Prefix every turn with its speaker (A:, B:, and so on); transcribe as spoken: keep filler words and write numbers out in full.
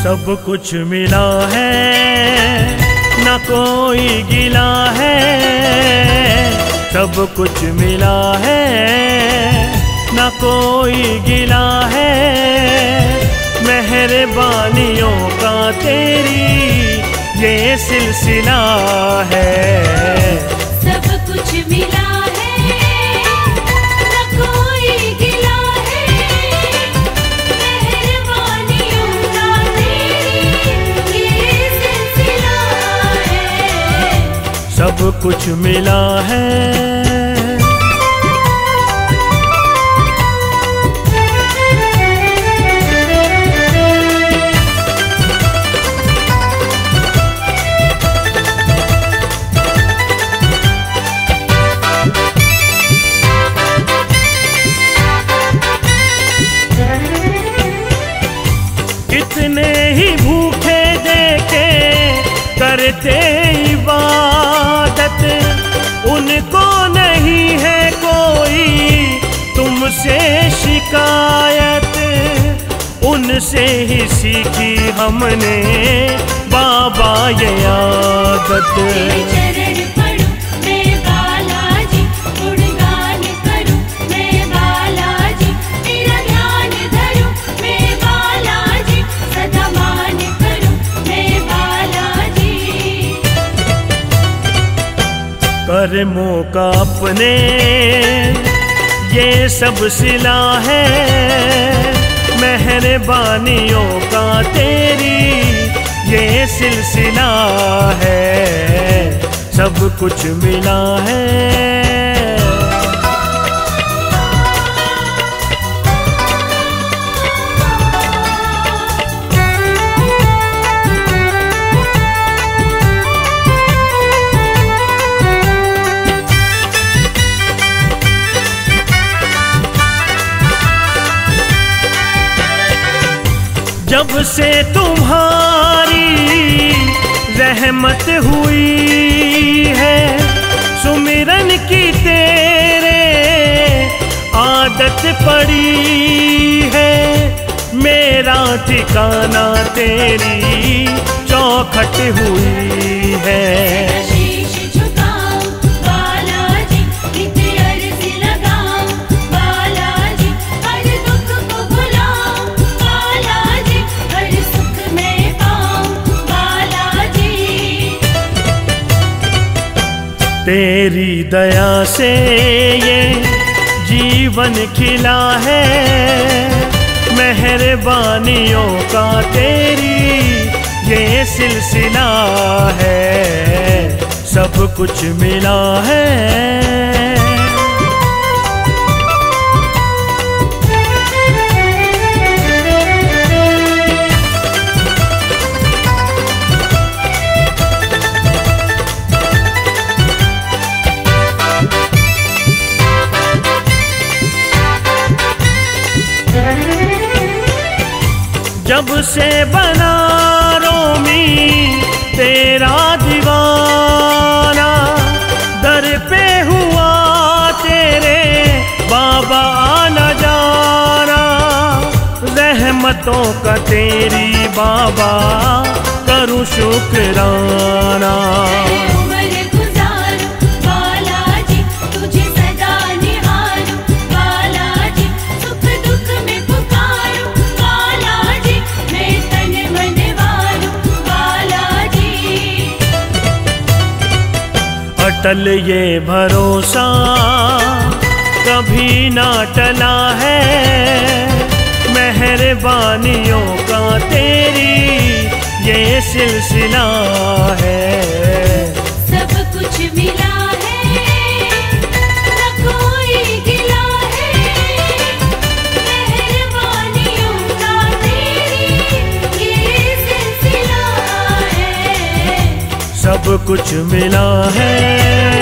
A: सब कुछ मिला है, न कोई गिला है। सब कुछ मिला है, न कोई गिला है। मेहरबानियों का तेरी ये सिलसिला है।
B: सब कुछ मिला है, न कोई गिला है। मेहरबानियों का तेरी ये सिलसिला है।
A: सब कुछ मिला है। कितने ही भूखे देखे करते इबादत, उनको नहीं है कोई तुमसे शिकायत। उनसे ही सीखी हमने बाबा ये आदत।
B: तेरे चरण पढ़ूं मैं बालाजी, गुणगान करूं मैं बालाजी। तेरा ध्यान धरूं मैं बालाजी, सदा मान करूं मैं बालाजी।
A: कर्मों का अपने ये सब सिला है। मेहरबानियों का तेरी ये सिलसिला है। सब कुछ मिला है। जब से तुम्हारी रहमत हुई है, सुमिरन की तेरे आदत पड़ी है। मेरा ठिकाना तेरी चौखट हुई है।
B: शीश झुकाऊं बालाजी, नित्य अर्ज़ लगाऊं बालाजी। हर दुख को भुलाऊं बालाजी, हर सुख में पाऊं बालाजी।
A: तेरी दया से ये जीवन खिला है। मेहरबानियों का तेरी ये सिलसिला है। सब कुछ मिला है। जब से बना रोमी तेरा दीवाना, दर पे हुआ तेरे बाबा आना जाना। रहमतों का तेरी बाबा करूं शुक्राना।
B: उम्र गुजारूं बालाजी, तुझे सदा निहारूं बालाजी। सुख दुख में पुकारूं बालाजी, मैं तन मन वारूं बालाजी।
A: अटल ये भरोसा कभी ना टला है। मेहरबानियों का तेरी ये सिलसिला है।
B: सब कुछ मिला है, न कोई गिला है। मेहरबानियों का तेरी ये सिलसिला है।
A: सब कुछ मिला है।